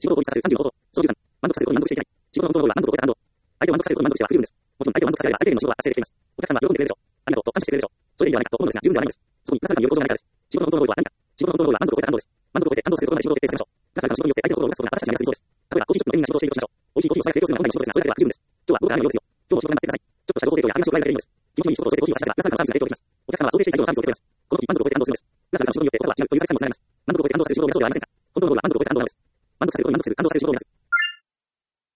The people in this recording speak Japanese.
仕事を効率化する30の方法。総13、満足させることに満足していけない。仕事の本当のゴールは満足を超えた感動。相手を満足させることに満足しては不十分です。もちろん相手を満足させられば最低限の仕事は達成できています。お客さんは喜んでくれるでしょう。ありがとうと感謝してくれるでしょう。それでいいではないかと思うのですが、十分ではないのです。そこになされたによる行動がないからです。仕事の本当のゴールは何か。仕事の本当のゴールは満足を超えた感動です。満足を超えて感動させることまで仕事を徹底させましょう。なされたの仕事によって相手の心を動かすことが私たちにやりやすいそうです。例えば、コーヒーショップの店員が仕事をしているとしましょう。美味しいコーヒーをそれから提供するのが本来の仕事ですが、それだけは不十分です。今日は僕らは不十分です。今日も仕事になってください。ちょっとした情報提供や話を加えられるのです。気持ちのいい仕事をしてコーヒーをしながら、皆さんからのサービスが提供できます。お客様は想定していた以上のサービスを提供します。この時満足を超えて感動するのです。皆さんからの仕事によって心は違うという優しさにもつながります。満足を超えて感動させる仕事を目指すのではありませんか。本当のゴールは満足を超えて感動なのです。満足させることに満足する感動させる仕事を目指す。